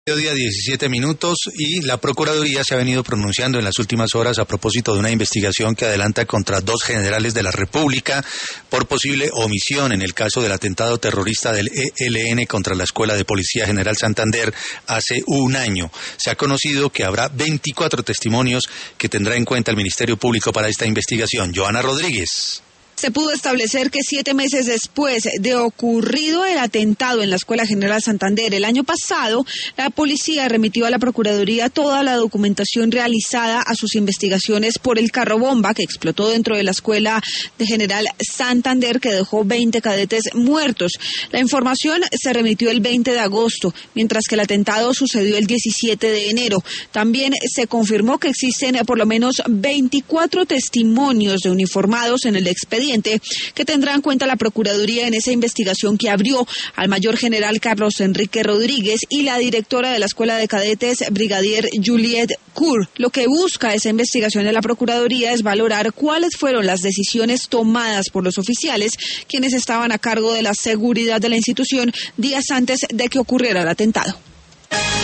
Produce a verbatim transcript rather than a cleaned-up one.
Día diecisiete minutos y la Procuraduría se ha venido pronunciando en las últimas horas a propósito de una investigación que adelanta contra dos generales de la República por posible omisión en el caso del atentado terrorista del E L N contra la Escuela de Policía General Santander hace un año. Se ha conocido que habrá veinticuatro testimonios que tendrá en cuenta el Ministerio Público para esta investigación. Joana Rodríguez. Se pudo establecer que siete meses después de ocurrido el atentado en la Escuela General Santander el año pasado, la policía remitió a la Procuraduría toda la documentación realizada a sus investigaciones por el carro bomba que explotó dentro de la Escuela de General Santander, que dejó veinte cadetes muertos. La información se remitió el veinte de agosto, mientras que el atentado sucedió el diecisiete de enero. También se confirmó que existen por lo menos veinticuatro testimonios de uniformados en el expediente que tendrá en cuenta la Procuraduría en esa investigación que abrió al mayor general Carlos Enrique Rodríguez y la directora de la Escuela de Cadetes, Brigadier Juliet Kur. Lo que busca esa investigación de la Procuraduría es valorar cuáles fueron las decisiones tomadas por los oficiales quienes estaban a cargo de la seguridad de la institución días antes de que ocurriera el atentado.